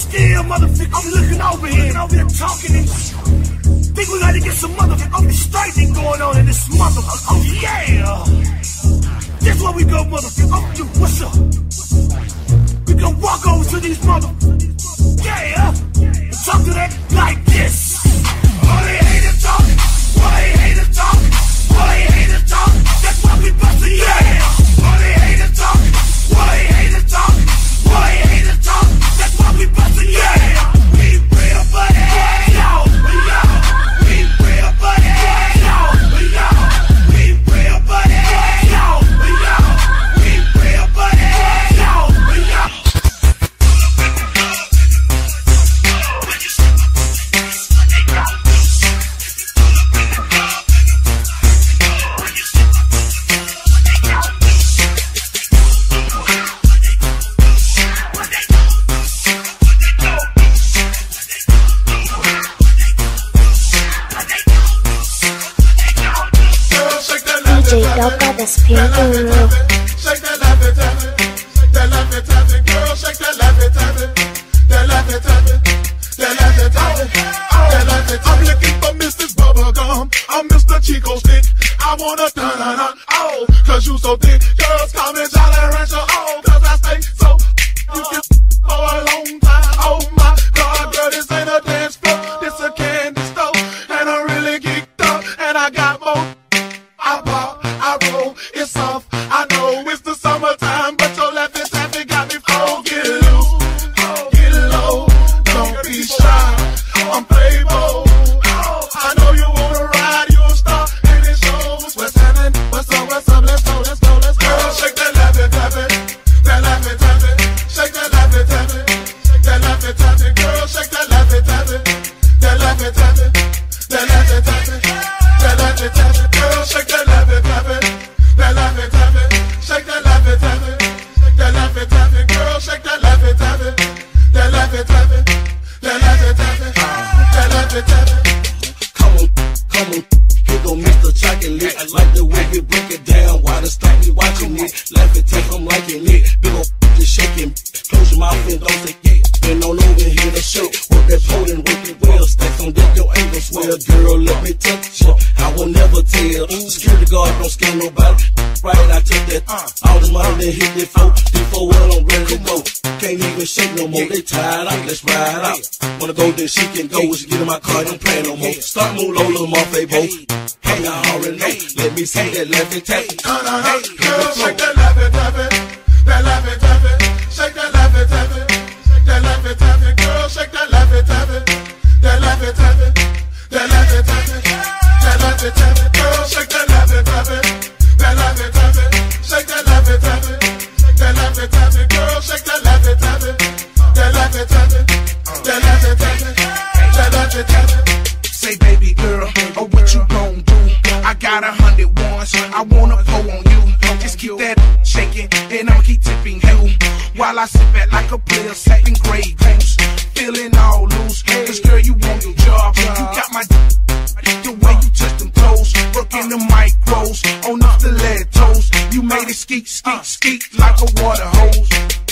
Speaker 19: still, motherfucker, I'm looking over here talking and think we gotta get some motherfucking straightening going on in this motherfucker. Oh, yeah! That's where we go, motherfucker. Oh, dude, what's up? We can walk over to these motherfuckers. Yeah! And talk to that like this. Oh, they hate to talk. Why they hate to talk? Why they hate to talk? That's why we bust it, yeah! Oh, they hate to talk. Why they hate to talk? Why they hate to talk? That's why we bust it, yeah! We real buddy, yo, yo. We real buddy, yo, yo. We real buddy, yo, yo. We real buddy, yo, yo.
Speaker 6: DJ Doga the Spin Guru.
Speaker 8: Shake that laffy taffy, that laffy taffy, girl, shake that laffy taffy, that laffy taffy, that laffy taffy, that laffy taffy. I'm looking for Mrs. Bubblegum, I'm Mr. Chico Stick. I wanna dun-dun-dun, oh, cause you so thick. Girls call me Jolly Rancher, oh, cause I stay so you can for a long time. Oh my God, girl, this ain't a dance floor, this a candy store, and I'm really geeked up, and I got more. I pop, I roll, it's soft. I know it's the summertime, but your laffy taffy got me full. Get loose, get low, don't be shy. I'm Playboy. I know you wanna ride, you a star, and it shows. What's happening? What's up? Let's go, let's go, let's go. Girl, shake that laffy taffy, that laffy taffy, shake that laffy taffy, that laffy taffy. Girl, shake that laffy taffy, that laffy taffy, that laffy taffy, that laffy taffy. Girl, shake that laffy taffy, that laffy taffy, shake that laffy taffy, that laffy taffy. Girl, shake that laffy taffy, that laffy taffy, that laffy taffy, that laffy taffy.
Speaker 5: Come on, here go Mr. Chocolate. I like the way you break it down. Why the stop me watching it? Laugh it, take, I'm liking it. Big ol' just shaking. Close your mouth and don't say yeah. Bend on over here to shake. Work that pole and work it well. Stacks on deck, your ankle swell. Girl, let me touch you. I will never tell. Security guard don't scare nobody. Right, I took that. All the money they hit it for. Before well, I'm ready to go. Can't even shake no more. They tired out. Let's ride out. Wanna go, then she can go. We should get in my car, don't play no more. Start move low, little Marfay, bo. Hey, I already know. Let me see that laffy taffy.
Speaker 8: Girl, shake that laffy taffy, that laffy taffy, shake that laffy taffy, that laffy taffy. Girl, shake that laffy taffy, that laffy taffy, that laffy taffy, that laffy taffy. Girl, shake that laffy taffy, that laffy taffy, shake that laffy taffy, that laffy taffy. Girl, shake that laffy taffy, that laffy taffy, that laffy taffy, that laffy taffy.
Speaker 19: Say, baby girl, oh, what you gon' do? I got 100 ones, I wanna pull on you. Just keep that shaking, and I'ma keep tipping you. While I sit back like a player, sipping Grey Goose. Feeling all loose, cause girl, you want your job. You got my the way you touch them toes. Working the micros, on the stilettos. You made it skeet, skeet, skeet like a water hose.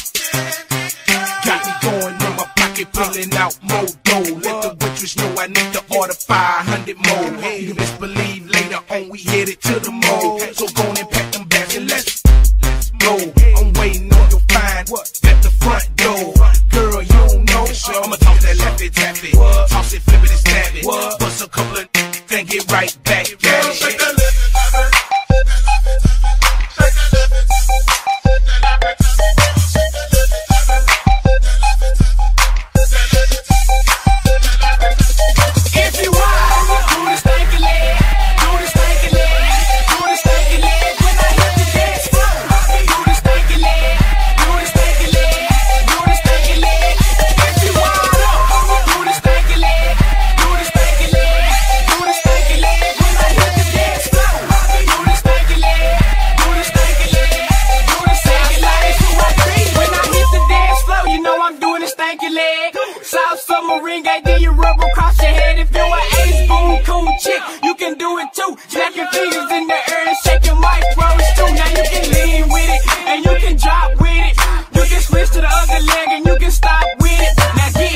Speaker 19: Got me going in my pocket, pulling out more dough. Let the waitress know I need to order 500 more. You best believe later on we headed to the mall. So go on and pack them bags and let's go. I'm waiting on your find at the front door. Girl, you don't know, I'ma toss that laffy taffy. Toss it, flip it and stab it. Bust a couple of then get right back at it.
Speaker 8: Shake that laffy taffy, shake that laffy taffy, that laffy taffy.
Speaker 2: If you want, do the stanky leg, do the stanky leg, do the stanky leg. When I hit the dance floor, do the stanky leg, do the stanky leg, do the stanky leg. If you want, do the stanky leg, do the stanky leg, do the stanky leg. When I hit the dance floor, do the stanky leg, do the stanky leg, do the stanky leg. When I hit the dance floor, you know I'm doing the stanky leg. South Submarine, then you rub across your head. If you're an ace boom cool chick, you can do it too. Jack your fingers in the air and shake your micros too. Now you can lean with it and you can drop with it. You can switch to the other leg and you can stop with it. Now get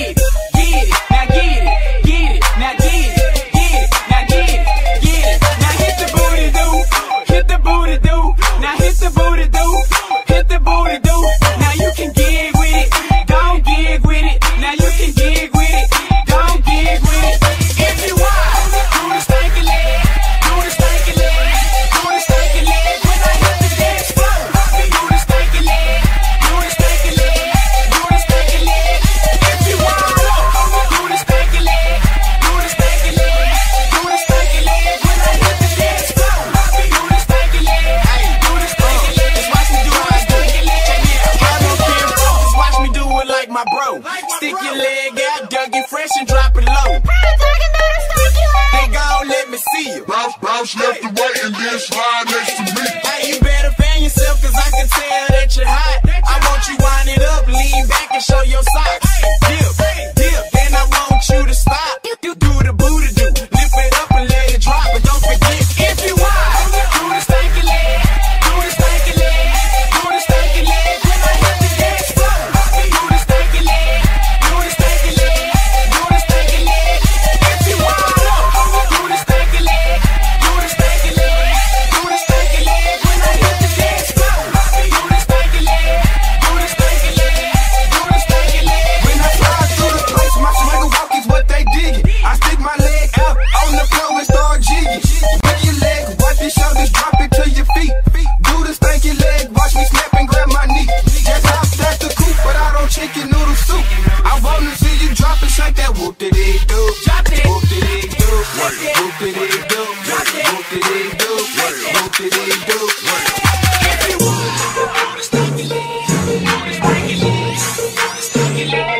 Speaker 14: Stick your leg out, Dougie Fresh, and drop it low. Then go on, let me see you.
Speaker 8: Bounce left to right and then slide next to me.
Speaker 14: Hey, you better fan yourself, cause I can tell that you're hot. I want you wind it up, lean back and show your socks. Dip, then I want you to stop. You do the booty do, lift it up and let it drop. But don't forget, if you want, do the stanky leg, do the stanky leg, do the stanky leg. When I hit the dance floor, do the stanky leg, do the stanky leg, do the stanky leg. If you want, do the stanky leg, do the stanky leg, do the stanky leg. When I hit the dance floor, do the stanky leg, do the stanky leg, do the stanky leg. When I slide through the place, my swagger walk is what they diggin'. I stick my leg out on the floor and start jigging. Break your leg, watch your shoulders, drop it to your feet. Do the stanky leg, watch me snap and grab my knee. Yes, I stack the coupe, but I don't chicken noodle soup. I wanna see you drop it, shake that whoop-de-dee-doo. Whoop-de-dee-doo, whoop-de-dee-doo, whoop-de-dee-doo, whoop-de-dee-doo. If you want, do the stanky leg, do the stanky leg, do the stanky leg.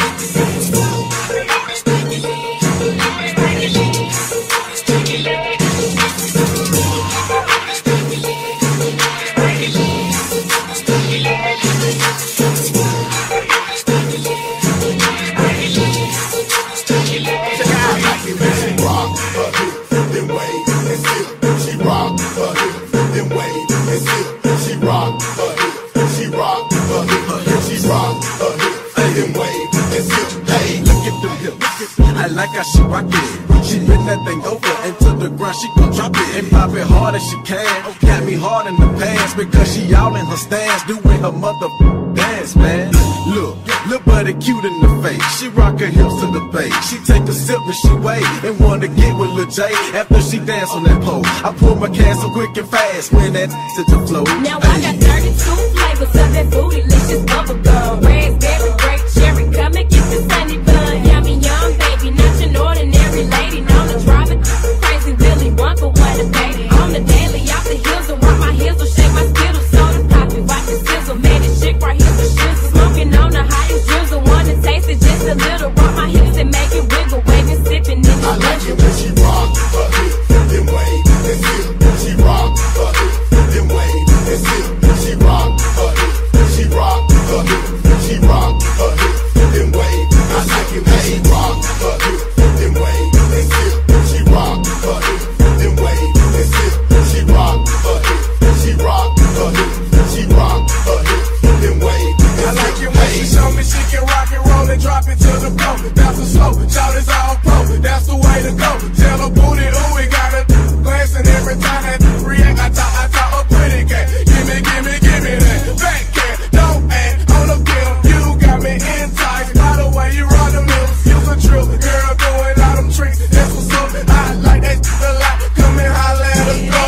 Speaker 20: I like how she rock it. She bend that thing over into the ground, she gon' drop it and pop it hard as she can. Got me hard in the pants because she all in her stance, doing her mother dance, man. Look buddy cute in the face. She rock her hips to the bass. She take a sip and she wait and wanna get with Lil J after she dance on that pole. I pull my can so quick and fast when that to the flow.
Speaker 21: Now I got 32 flavors of that bootylicious bubble gum. Raspberry, grape, cherry, come and get the sunny bun. Yummy young baby, not your ordinary lady. Known to drive it crazy, Willy Wonka, what a baby. On the daily, off the hills and rock my heels, or shake my skittles, soda pop it, watch it sizzle. Man, this shit right here's the shizzle. Smoking on the hottest drizzle, wanna taste it just a little. Rock my hips and make it wiggle, waving, sipping in the
Speaker 8: I like it when she rock her hips, then wave and sip. She rock her hips, then wave and sip. She rock her hips, she rock her hips, she rock her hips, then wave. I like it when she rock her hips, then wave and sip. She rock her hips, then wave and sip. She rock her hips, she rock her hips, she rock her hips, then wave.
Speaker 10: I like it when she show me she can rock and roll and drop it to the floor. Bounce it slow, shout it's all pro. That's the way to go. Tell her booty, ooh, we got a glancing every time that react. I talk a pretty cat. Give me that back cat. Don't act on the bill. You got me enticed by the way you run the mill. Use a drill, girl, doing all them tricks. That's what's up. I like that a lot. Come and holla at us, go.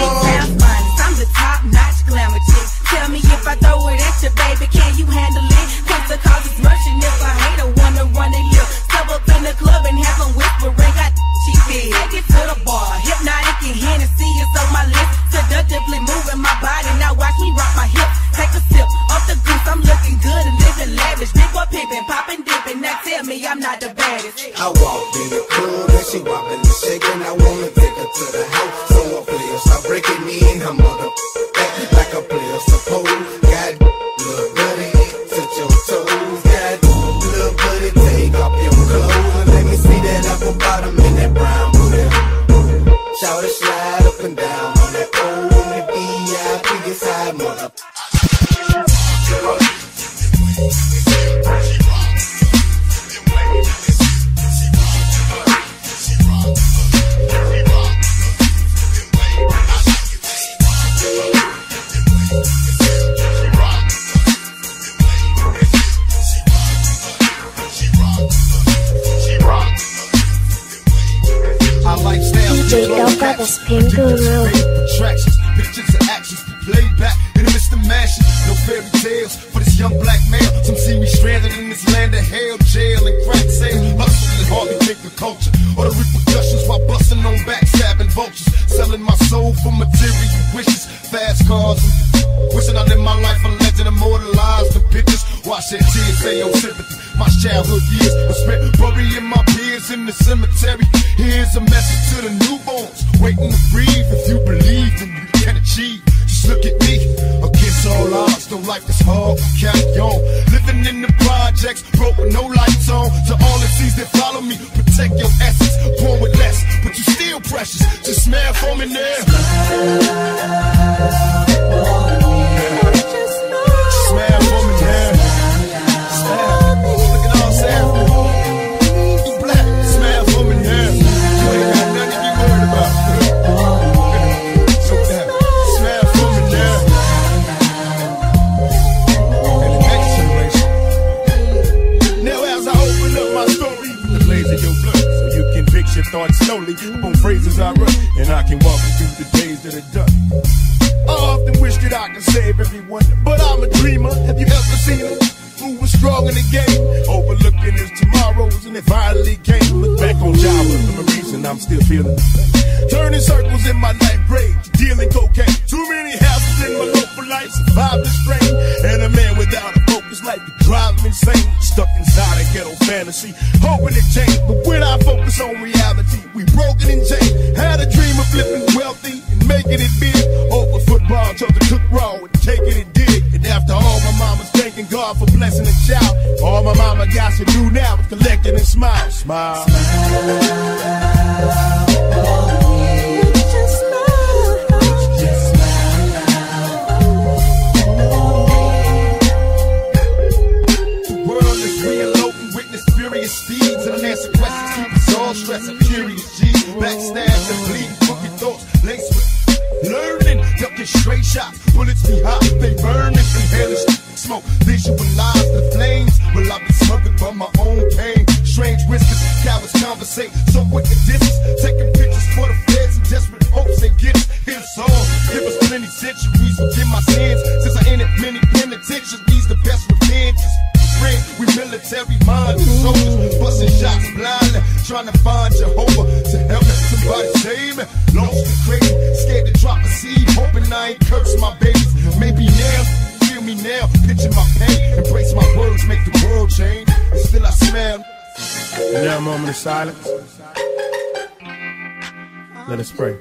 Speaker 21: I'm the top-notch glamour chick. Tell me if I throw it at you, baby, can you handle it? Cause the cause is rushing if I hate her, wanna run a lip. Step up in the club and have them whispering, got she did. Take it to the bar, hypnotic and Hennessy is on my list. Seductively moving my body, now watch me rock my hips. Take a sip of the goose, I'm looking good and living lavish. Big boy pimpin', poppin', dippin', now tell me I'm not the baddest.
Speaker 22: I walked in the club and she whopping and shaking. I wanna take her to the house, so a player start breaking in. Her mother act like a player suppose. God, little buddy, touch your toes. God, little buddy, take off your clothes and let me see that apple bottom in that brown booty. Shout it, slide up and down on that pole. The VIP side, mother.
Speaker 6: DJ Doga, the spin guru.
Speaker 5: Attractions, pictures and actions, laid back in the midst of mashing. No fairy tales for this young black male. Some see me stranded in this land of hell, jail and crack sales. Hustling and hardly think the culture or the repercussions while busting on backstabbing vultures. Selling my soul for material wishes, fast cars. Wishing I live my life a legend, immortalized the pictures. Watch that tears say your sympathy. My
Speaker 3: childhood years were spent burying my peers in the cemetery. Here's a message to the newborns waiting to breathe. If you believe, then you can achieve. Just look at me, against all odds, though life is hard, carry on. Living in the projects, broke with no lights on. To all the seas that follow me, protect your essence, born with less, but you still precious. Just smile for me now. Smile for me now. Smile. Look at all Sam. You black. Smile for me now. You ain't got nothing to be worried about. So damn. Smile for me now. And the next generation. Now as I open up my story, the blaze of your blood, so you can fix your thoughts slowly on phrases I wrote, and I can walk you through the days that are done. I often wish that I could save everyone, but I'm a dreamer. Have you ever seen him? Who was strong in the game, overlooking his tomorrows, and they finally came. Look back on Java, for a reason I'm still feeling the pain. Turning circles in my night grave, dealing cocaine. Too many houses in my local life, survived the strain. And a man without a focus life could drive me insane. Stuck inside a ghetto fantasy, hoping it changed. But when I focus on reality, we broken and chained. Had a dream of flipping wealthy and making it big. Over football, chose to cook raw and taking it dig. And after all, my mama's thanking God for blessing a child. All my mama got to do now is collect it and smile. Smile. Speeds and answer questions, keep us all stressed. I'm curious, G. Backstab and bleed, crooked thoughts, laced with learning, ducking straight shots. Bullets be hot, they burn, inhaling smoke. Visualize the flames. Will I be smothered by my own pain? Strange whispers, cowards conversate. So quick the distance, taking pictures for the feds and desperate hopes they get us. Hit us all, give us plenty centuries. Forgive my sins, since I entered many penitentiaries. The best revenge is we military minded soldiers, busting shots blindly, trying to find Jehovah to help somebody save me. Lost and crazy, scared to drop a seed, hoping I ain't curse my babies. Maybe now, feel me now, picture my pain, embrace my words, make the world change. And still I smell. And now a moment of silence. Let us pray.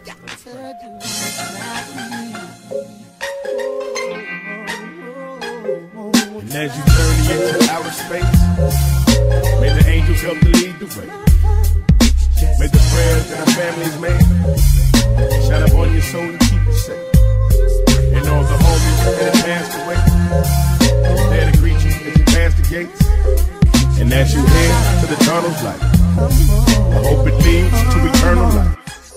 Speaker 3: And as you journey into outer space, may the angels help to lead the way. May the prayers that our families made shine up on your soul and keep you safe. And all the homies that have passed away, there to greet you as you pass the gates. And as you head to the tunnel's light, I hope it leads to eternal life.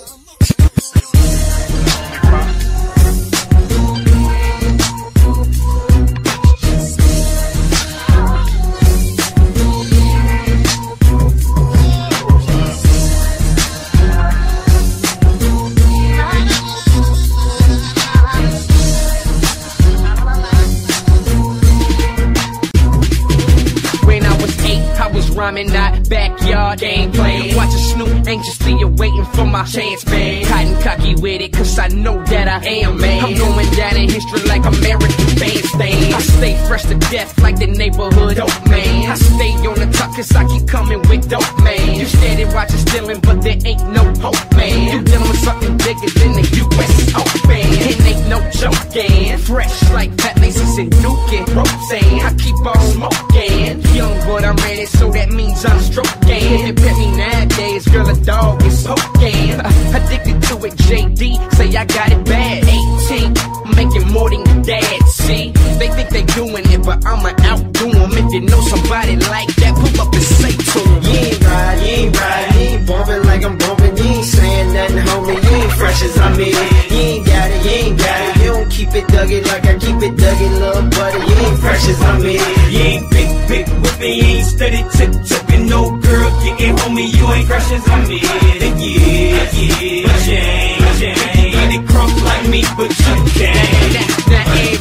Speaker 4: Rhyming, not backyard gameplay. Watching Snoop anxiously awaiting for my chance, man. Cotton cocky with it, cause I know that I am, man. I'm going down in history like American Bandstand. I stay fresh to death like the neighborhood dope, man. I stay on the top cause I keep coming with dope, man. You steady watching stealing, but there ain't no hope, man. You dealing with something bigger than the US Open. It ain't no joking. Fresh like Pat Laces and Duke and Roseanne. I keep on smoking. Young but I'm ready, so that means I'm stroking. If you pet me nowadays, girl, a dog is poking. Addicted to it, JD, say I got it bad. 18, making more than your dad, see? They think they doing it, but I'ma outdo them. If you know somebody like that, pull up and say to them.
Speaker 23: You ain't ride, you ain't ride, you ain't bumping like I'm bumping. You ain't saying nothing, homie, you ain't fresh as I'm in. You ain't got it, you ain't got it. You don't keep it duggy like I keep it duggy, little buddy. You ain't fresh as I'm in.
Speaker 24: You ain't big with me, you ain't steady tip-tipping. No girl getting homie, you ain't fresh as I'm in. Yeah, but you ain't got it crunk like me, but you can.
Speaker 4: Now every record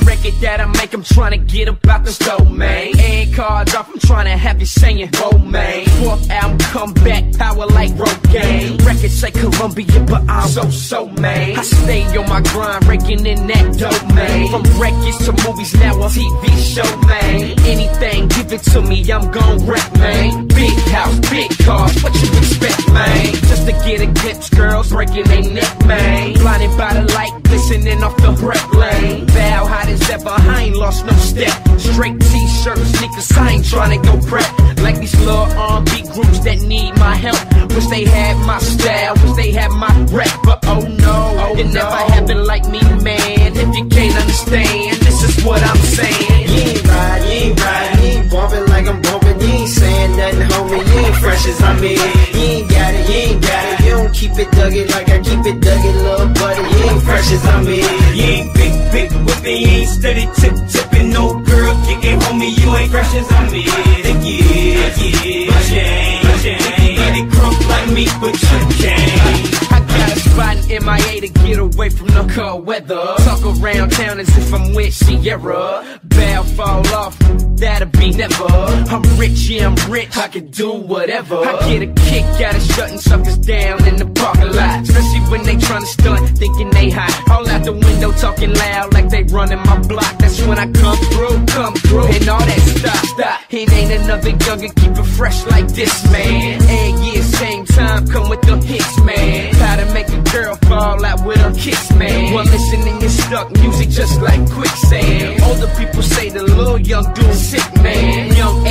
Speaker 4: that I make, I'm trying to get about the stove, man. And cards off, I'm trying to have you saying, whoa, man. Fourth album, come back, power like Rogaine. Records say Columbia, but I'm so, man. I stay on my grind, raking in that dope, man. From records to movies, now a TV show, man. Anything, give it to me, I'm gon' wreck, man. Big house, big cars, what you expect, man? Just to get a glimpse, girls breaking their neck, man. Blinded by the light, glistening off the rep lane. Bow hot as ever, I ain't lost no step. Straight t-shirt, sneakers, I ain't tryna go prep. Like these little R&B groups that need my help. Wish they had my style, wish they had my rep. But oh no, it never happened like me, man. If you can't understand, this is what I'm saying.
Speaker 23: You ain't ride, you ain't ride, you ain't bumping like I'm bumping. You ain't saying nothing, homie, you ain't fresh as I'm in. You ain't got it, you ain't got it. You don't keep it duggy like I keep it duggy, little buddy. You ain't fresh as I'm in.
Speaker 24: You ain't big whipping, you ain't steady tipping. No girl kicking, homie, you ain't fresh as I'm in. Yeah, but you ain't get it crunk like me, but you can't.
Speaker 4: I got a spot in MIA to get away from the cold weather. Talk around town as if I'm with Sierra. Bow fall off, that'll be never. I'm rich, yeah, I'm rich, I can do whatever. I get a kick out of shutting suckers down in the parking lot. Especially when they tryna stunt, thinking they hot. All out the window talking loud like they running my block. That's when I come through, and all that stop. It ain't another younger, keep it fresh like this, man. And yeah, same time, come with the hits, man. How to make a girl fall out with a kiss, man. Well, listening is stuck, music just like quicksand. Older people say the little young dude sick, man. Young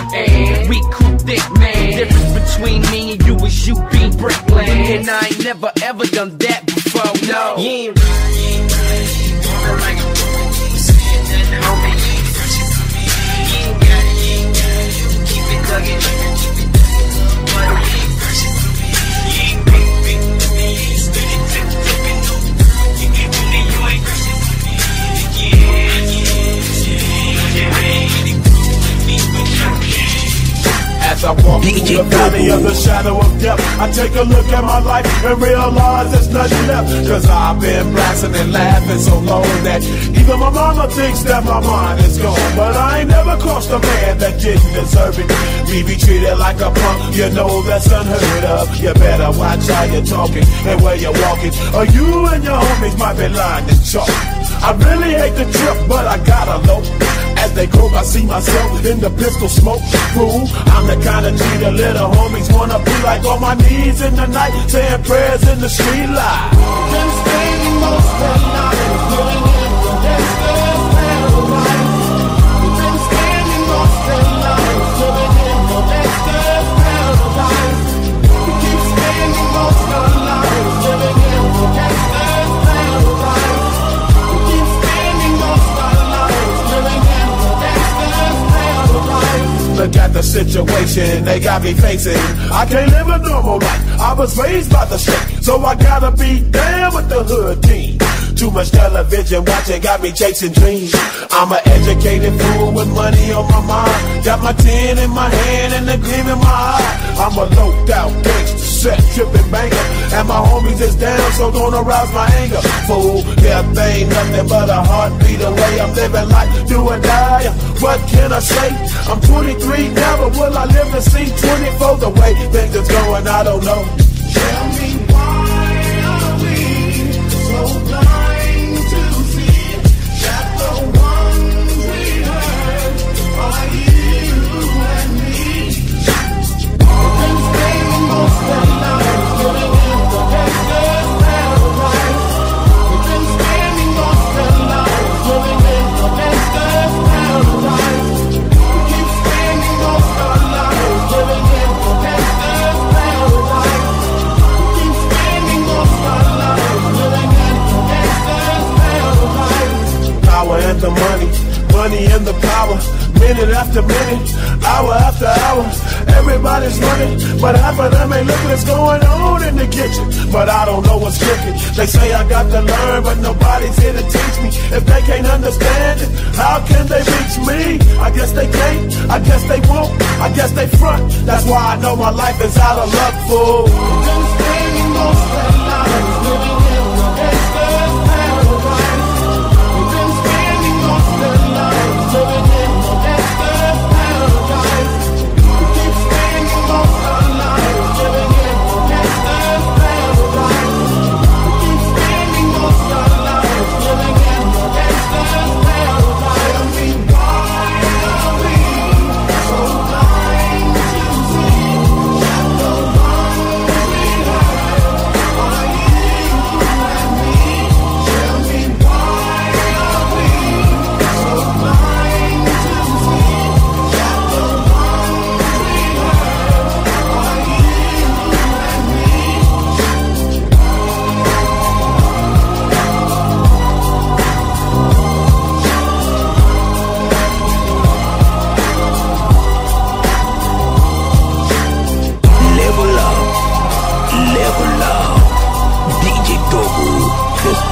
Speaker 4: AI, we cool thick, man. Difference between me and you is you be brickland. And I ain't never ever done that before, no.
Speaker 23: You ain't ride, you ain't ride, you ain't bumping like I'm bumping. You ain't saying nothing, homie, you ain't fresh as I'm in. You ain't got it, you ain't got it. You don't keep it duggy like I keep it duggy, little buddy. You ain't fresh as I'm in.
Speaker 24: You ain't big, you ain't steady tipping. No girl kicking, homie, you ain't fresh as I'm in.
Speaker 3: As I walk through the valley of the shadow of death, I take a look at my life and realize there's nothing left. Cause I've been blasting and laughing so long that even my mama thinks that my mind is gone. But I ain't never crossed a man that didn't deserve it. Me be treated like a punk, you know that's unheard of. You better watch how you're talking and where you're walking, or you and your homies might be lying to chalk. I really hate the trip, but I gotta low. As they croak, I see myself in the pistol smoke. Fool, I'm the kind of G the little homies wanna be like, on my knees in the night, saying prayers in the street light. Been spending most of the night living in the gangster's paradise. Been spending most of the night living in the gangster's paradise. We keep spending most of the night living in the gangster's paradise. We keep spending most of the night living in the gangster's paradise. Look at the situation they got me facing. I can't live a normal life. I was raised by the state, so I gotta be down with the hood team. Too much television watching got me chasing dreams. I'm an educated fool with money on my mind. Got my 10 in my hand and the gleam in my eye. I'm a loped out gangster, set tripping banker, and my homies is down, so don't arouse my anger. Fool, death ain't nothing but a heartbeat away. I'm living life, do or die. What can I say? I'm 23, never will I live to see 24. The way things is going, I don't know. Tell me why are we so blind to see that the ones we hurt are you and me? We've been spending most of the night living in the gangster's paradise. We've been spending most of the night living in the gangster's paradise. We keep spending most of the night living in the gangster's paradise. We keep spending most of the night living in the gangster's paradise. Power and the money, money and the power. Minute after minute, hour after hour, everybody's running, but half of them ain't looking what's going on in the kitchen. But I don't know what's cooking. They say I got to learn, but nobody's here to teach me. If they can't understand it, how can they reach me? I guess they can't, I guess they won't, I guess they front. That's why I know my life is out of luck, fool. We've been spending most of the night living in the gangster's paradise. We've been spending most of the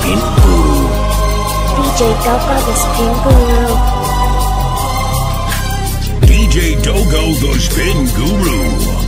Speaker 7: Spin Guru.
Speaker 6: DJ Dogo the Spin Guru.
Speaker 7: DJ Dogo the Spin Guru.